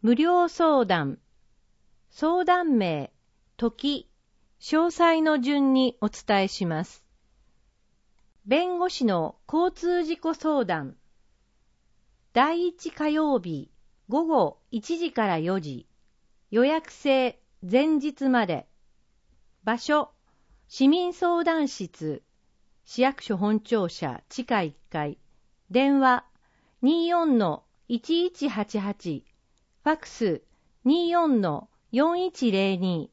無料相談。相談名、時、詳細の順にお伝えします。弁護士の交通事故相談。第1火曜日午後1時から4時。予約制前日まで。場所、市民相談室。市役所本庁舎地下1階。電話 24-1188。ファクス 24-4102。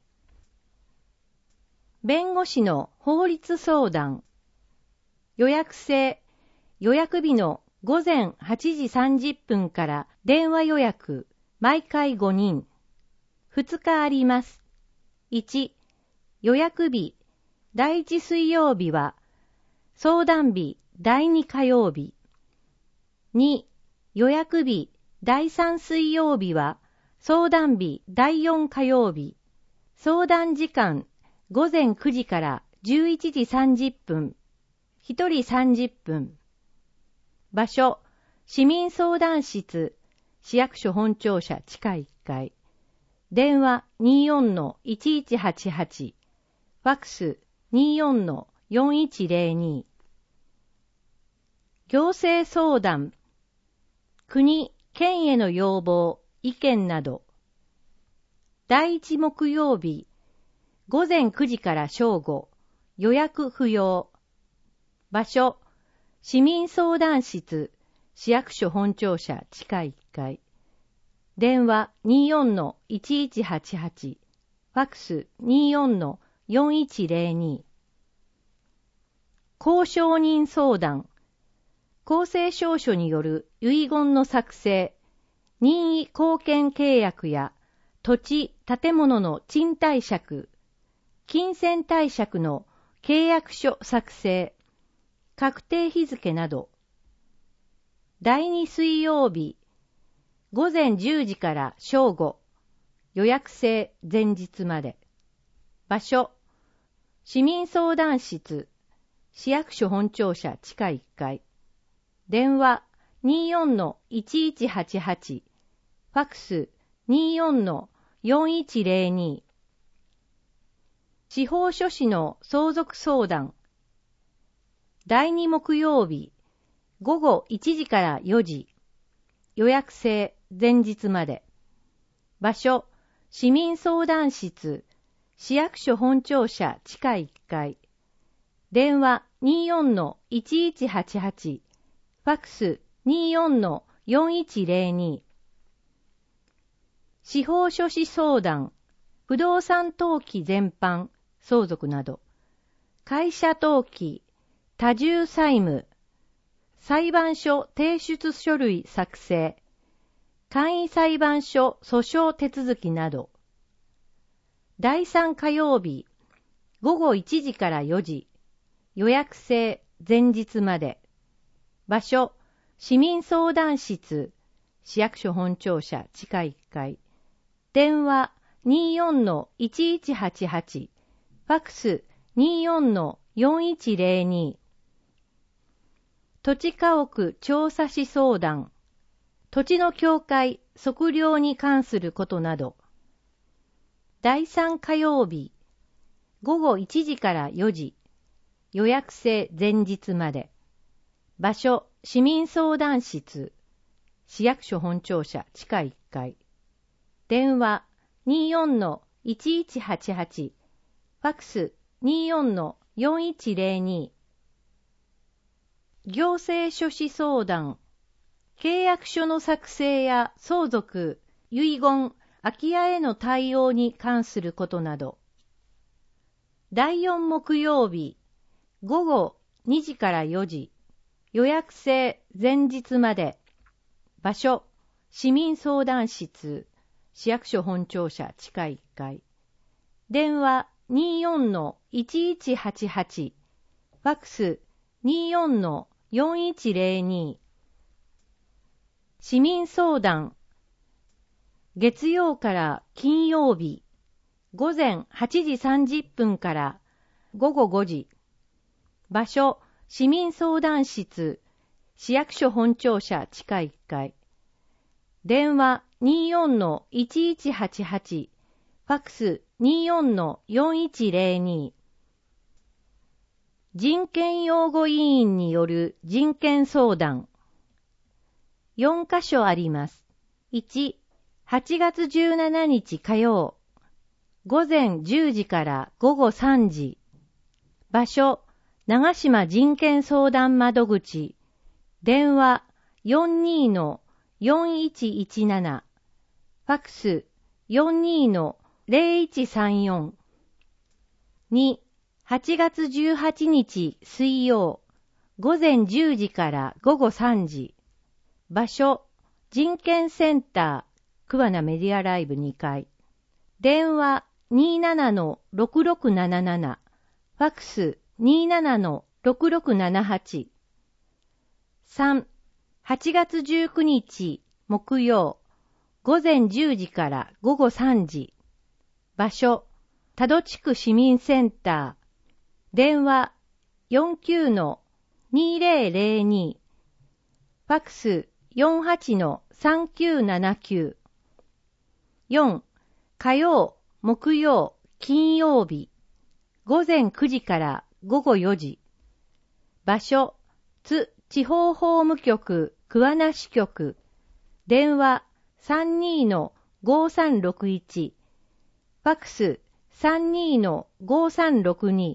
弁護士の法律相談。予約制、予約日の午前8時30分から電話予約、毎回5人。2日あります。1、予約日、第1水曜日は、相談日、第2火曜日。2、予約日、第3水曜日は、相談日、第4火曜日。相談時間、午前9時から11時30分。1人30分。場所、市民相談室、市役所本庁舎地下1階。電話 24-1188。ファクス 24-4102。行政相談。国、県への要望、意見など。第1木曜日、午前9時から正午、予約不要。場所、市民相談室、市役所本庁舎地下1階。電話 24-1188。ファクス 24-4102。公証人相談。公正証書による遺言の作成、任意後見契約や土地・建物の賃貸借、金銭貸借の契約書作成、確定日付など。第2水曜日、午前10時から正午、予約制前日まで。場所、市民相談室、市役所本庁舎地下1階。電話 24-1188。ファクス 24-4102。司法書士の相続相談。第2木曜日、午後1時から4時。予約制前日まで。場所、市民相談室、市役所本庁舎地下1階。電話 24-1188。ファクス 24-4102。司法書士相談、不動産登記全般、相続など、会社登記、多重債務、裁判所提出書類作成、簡易裁判所訴訟手続きなど。第3火曜日、午後1時から4時、予約制前日まで。場所、市民相談室、市役所本庁舎地下1階。電話 24-1188。ファクス 24-4102。土地家屋調査士相談。土地の境界、測量に関することなど。第3火曜日、午後1時から4時。予約制前日まで。場所、市民相談室、市役所本庁舎地下1階。電話 24-1188。ファクス 24-4102。行政書士相談。契約書の作成や相続、遺言、空き家への対応に関することなど。第4木曜日、午後2時から4時。予約制前日まで。場所、市民相談室、市役所本庁舎地下1階。電話 24-1188。ファクス 24-4102。市民相談。月曜から金曜日、午前8時30分から午後5時。場所、市民相談室、市役所本庁舎地下1階。電話 24-1188、ファックス 24-4102。人権擁護委員による人権相談。4箇所あります。1、8月17日火曜、午前10時から午後3時。場所、長島人権相談窓口。電話 42-4117。ファックス 42-0134。2、8月18日水曜、午前10時から午後3時。場所、人権センター、桑名メディアライブ2階。電話 27-6677。ファックス 27-6678。3、8月19日木曜、午前10時から午後3時。場所、多度地区市民センター。電話 49-2002。ファックス 48-3979。4、火曜、木曜、金曜日。午前9時から午後4時。場所、津地方法務局桑名支局。電話 32-5361。ファックス 32-5362。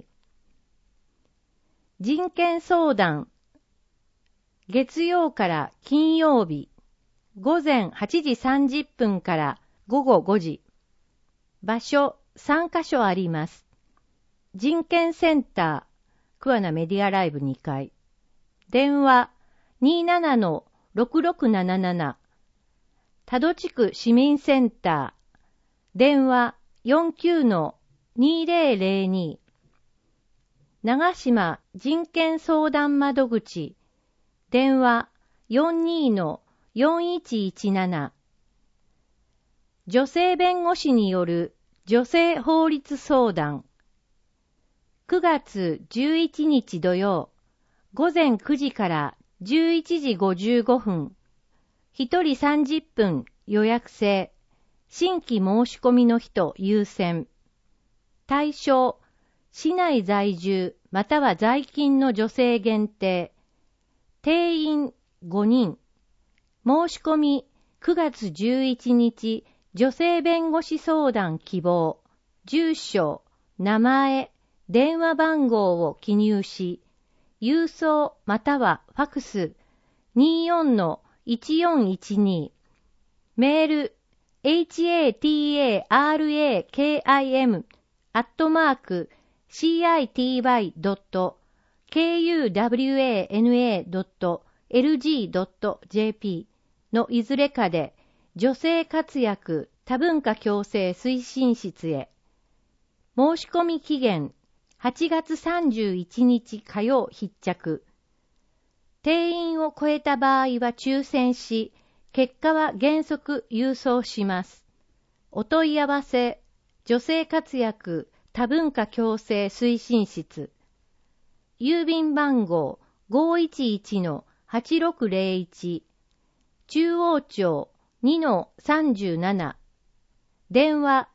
人権相談。月曜から金曜日。午前8時30分から午後5時。場所3カ所あります。人権センター、桑名メディアライブ2階。電話 27-6677。多度地区市民センター。電話 49-2002。長島人権相談窓口。電話 42-4117。女性弁護士による女性法律相談。9月11日土曜、午前9時から11時55分。1人30分予約制。新規申し込みの人優先。対象、市内在住または在勤の女性限定。定員5人。申し込み9月11日女性弁護士相談希望。住所、名前、電話番号を記入し、郵送またはファクス 24-1412。メール hatarak-city.kuwana.lg.jp のいずれかで女性活躍多文化共生推進室へ。申し込み期限8月31日火曜必着。定員を超えた場合は抽選し、結果は原則郵送します。お問い合わせ、女性活躍多文化共生推進室。郵便番号 511-8601。中央町 2-37。電話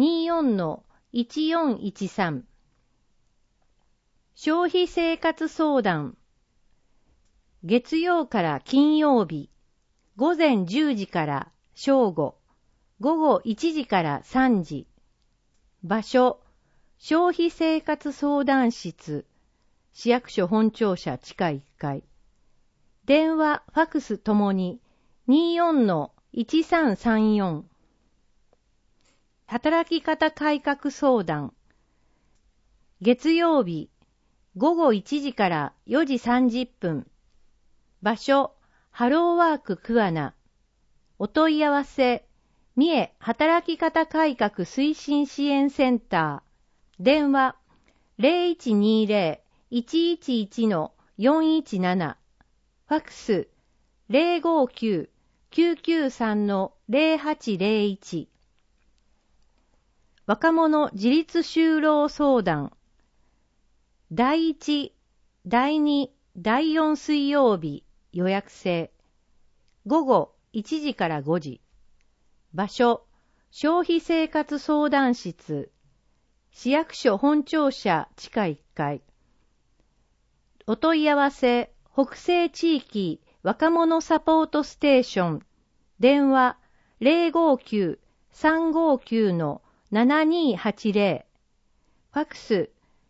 24-1413。消費生活相談。月曜から金曜日。午前10時から正午。午後1時から3時。場所、消費生活相談室。市役所本庁舎地下1階。電話、ファクスともに 24-1334。働き方改革相談。月曜日、午後1時から4時30分。場所、ハローワーク桑名。お問い合わせ、三重働き方改革推進支援センター。電話、0120-111-417。ファクス、059-993-0801。若者自立就労相談。第1、第2、第4水曜日予約制。午後1時から5時。 場所、消費生活相談室、市役所本庁舎地下1階。お問い合わせ、北西地域若者サポートステーション、電話059-359-7280、ファクス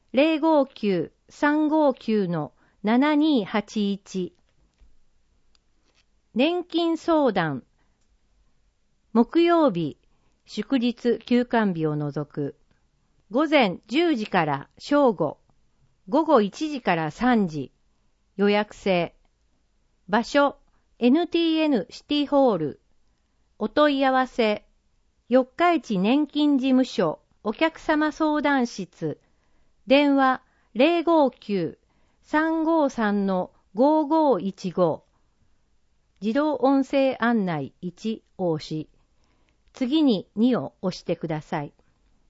059-359-7281。年金相談、木曜日、祝日休館日を除く、午前10時から正午、午後1時から3時、予約制。場所、NTN シティホール。お問い合わせ、四日市年金事務所お客様相談室。電話059-353-5515。自動音声案内1を押し、次に2を押してください。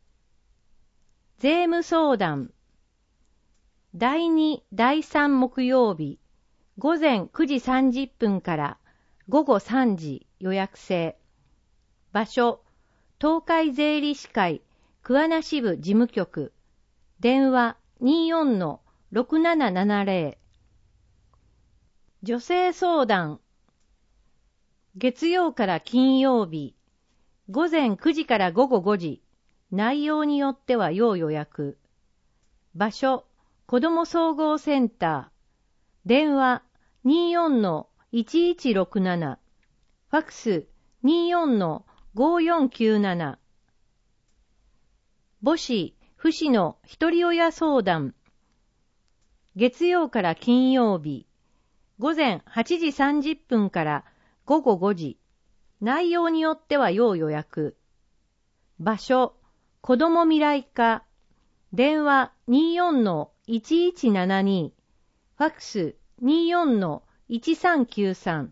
税務相談。第2、第3木曜日、午前9時30分から午後3時予約制。場所、東海税理士会桑名支部事務局。電話24-6770。女性相談。月曜から金曜日、午前9時から午後5時。内容によっては要予約。場所、子ども総合センター。電話24-1167。ファクス24-5497。母子、父子の一人親相談。月曜から金曜日、午前8時30分から午後5時。内容によっては要予約。場所、子ども未来課。電話24-1172。ファクス24-1393。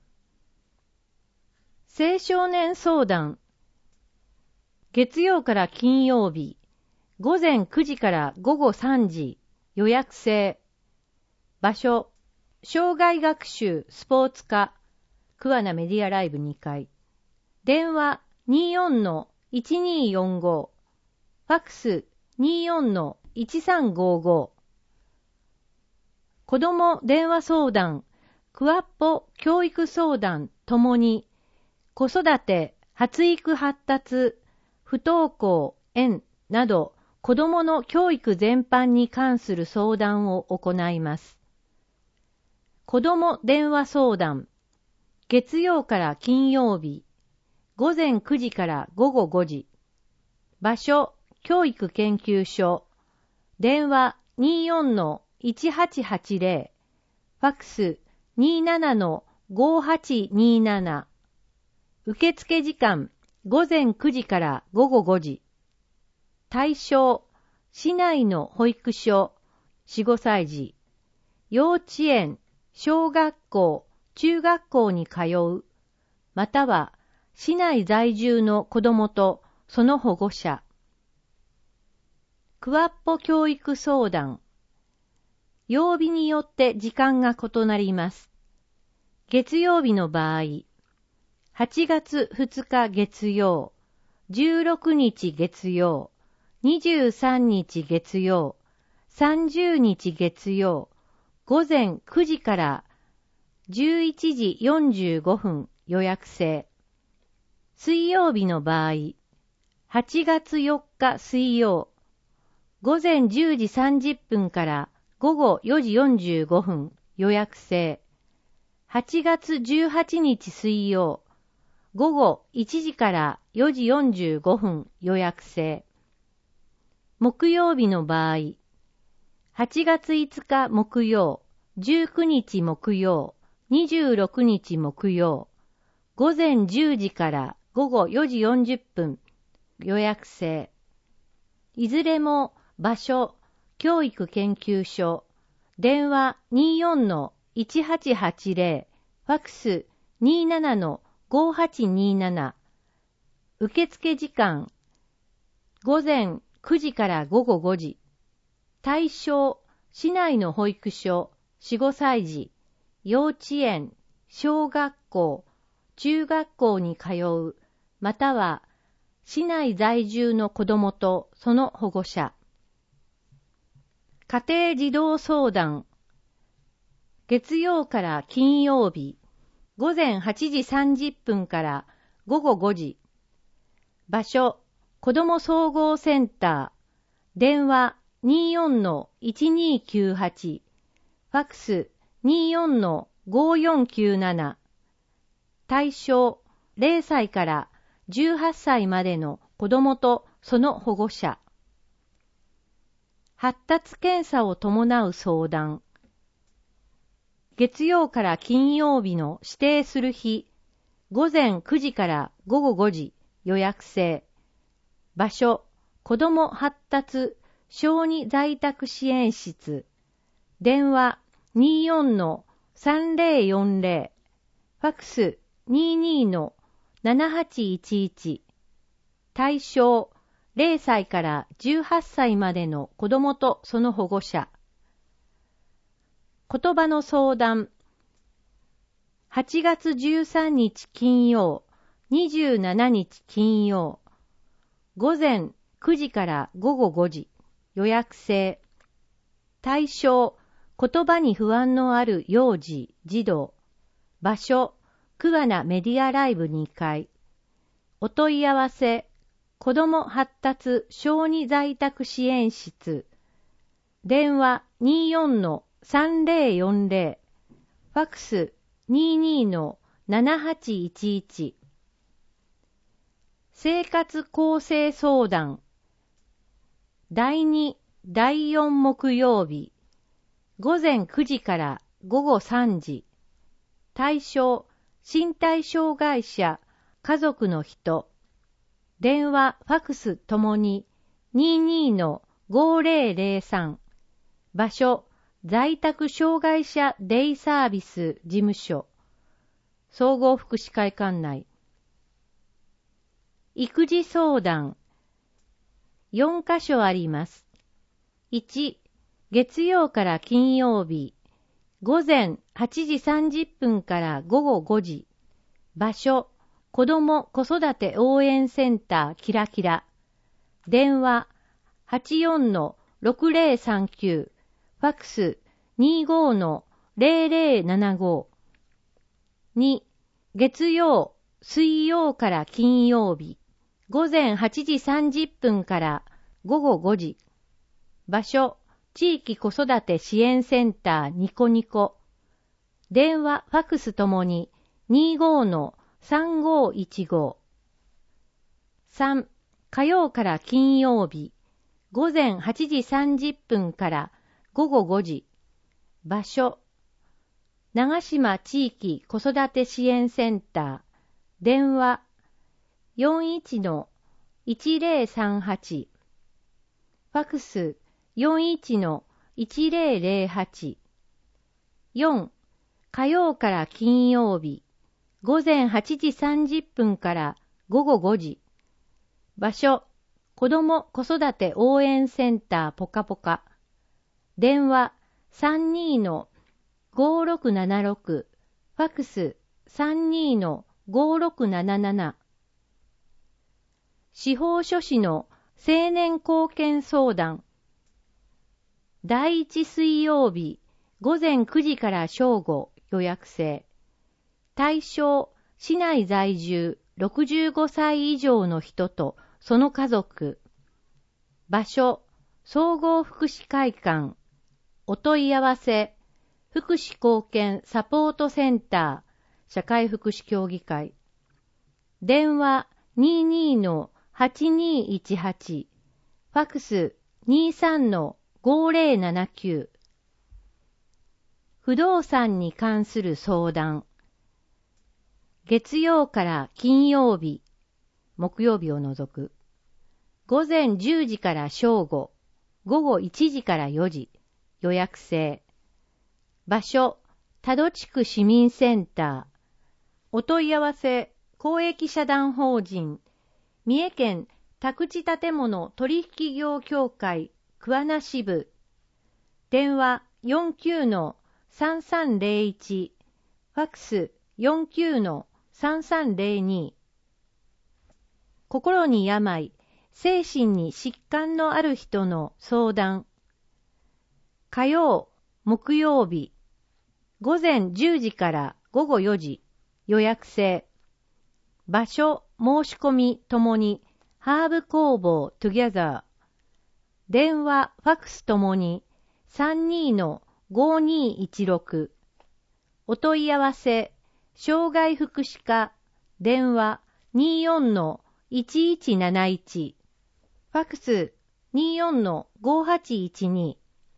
青少年相談。月曜から金曜日、午前9時から午後3時。予約制。場所、障害学習スポーツ課。桑名メディアライブ2階。電話24-1245。ファクス24-1355。子ども電話相談、クワッポ教育相談ともに、子育て、発育発達、不登校、園など、子どもの教育全般に関する相談を行います。子ども電話相談、月曜から金曜日、午前9時から午後5時。場所、教育研究所。電話24-1880。ファクス27-5827。受付時間、午前9時から午後5時。対象、市内の保育所、4、5歳児。幼稚園、小学校、中学校に通う、または市内在住の子どもとその保護者。クワッポ教育相談。曜日によって時間が異なります。月曜日の場合、8月2日月曜、16日月曜、23日月曜、30日月曜、午前9時から11時45分予約制。水曜日の場合、8月4日水曜、午前10時30分から午後4時45分予約制。8月18日水曜、午後1時から4時45分予約制。木曜日の場合、8月5日木曜、19日木曜、26日木曜、午前10時から午後4時40分予約制。いずれも場所、教育研究所、電話24-1880、ファクス27-5827、受付時間、午前9時から午後5時、対象、市内の保育所、4、5歳児、幼稚園、小学校、中学校に通う、 または市内在住の子どもとその保護者。家庭児童相談。月曜から金曜日、午前8時30分から午後5時。場所、子ども総合センター。電話 24-1298。ファクス 24-5497。対象、0歳から18歳までの子どもとその保護者。発達検査を伴う相談。月曜から金曜日の指定する日、午前9時から午後5時、予約制。場所、子ども発達小児在宅支援室。電話 24-3040。ファクス 22-7811。対象、0歳から18歳までの子どもとその保護者。言葉の相談。8月13日金曜、27日金曜。午前9時から午後5時。予約制。対象、言葉に不安のある幼児、児童。場所、桑名メディアライブ2階。お問い合わせ、子ども発達小児在宅支援室。電話 24-3040。ファクス 22-7811。生活構成相談。第2、第4木曜日。午前9時から午後3時。対象、身体障害者、家族の人。電話、ファクスともに 22-5003。場所、在宅障害者デイサービス事務所。総合福祉会館内。育児相談。4カ所あります。1、月曜から金曜日。午前8時30分から午後5時。場所、子ども子育て応援センターキラキラ。電話 84-6039。ファクス 25-0075。2、月曜、水曜から金曜日。午前8時30分から午後5時。場所、地域子育て支援センターニコニコ。電話、ファクスともに 25-3515。3、火曜から金曜日。午前8時30分から午後5時。場所、長島地域子育て支援センター。電話、41-1038。ファクス 41-1008。4、火曜から金曜日。午前8時30分から午後5時。場所、子ども子育て応援センターポカポカ。電話 32-5676。ファクス 32-5677。司法書士の青年貢献相談。第1水曜日、午前9時から正午、予約制。対象、市内在住65歳以上の人とその家族。場所、総合福祉会館。お問い合わせ、福祉貢献サポートセンター、社会福祉協議会。電話 22-8218。ファクス 23-5079。不動産に関する相談。月曜から金曜日、木曜日を除く。午前10時から正午、午後1時から4時、予約制。場所、多度地区市民センター。お問い合わせ、公益社団法人、三重県宅地建物取引業協会桑名支部。電話 49-3301。ファクス 49-3302。 心に病、精神に疾患のある人の相談。火曜、木曜日、午前10時から午後4時、予約制。場所、申し込みともに、ハーブ工房トゥギャザー。電話、ファクスともに、32-5216。お問い合わせ、障害福祉課、電話 24-1171。ファクス 24-5812。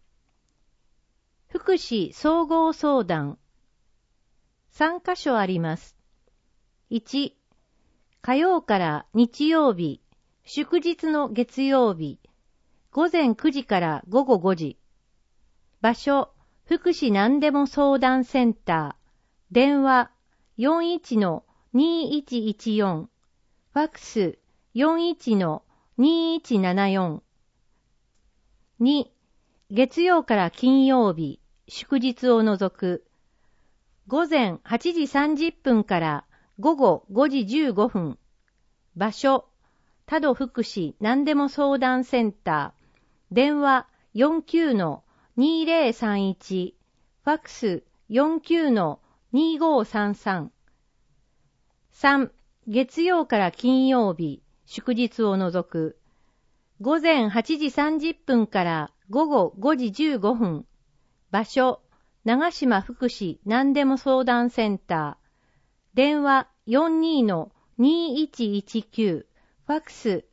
福祉総合相談。3カ所あります。1、火曜から日曜日、祝日の月曜日、午前9時から午後5時。場所、福祉何でも相談センター。電話 41-2114。ファクス 41-2174。2、月曜から金曜日、祝日を除く。午前8時30分から午後5時15分。場所、多度福祉何でも相談センター。電話 49-2031。ファクス 49-2533。3、月曜から金曜日、祝日を除く。午前8時30分から午後5時15分。場所、長島福祉何でも相談センター。電話 42-2119。ファクス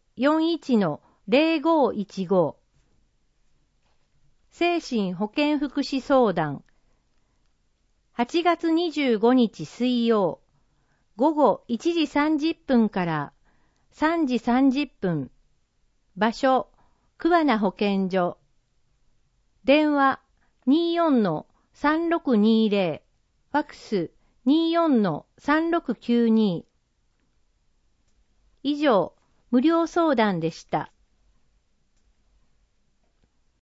41-0515。精神保健福祉相談。8月25日水曜、午後1時30分から3時30分。場所、桑名保健所。電話 24-3620。ファクス 24-3692。以上、無料相談でした。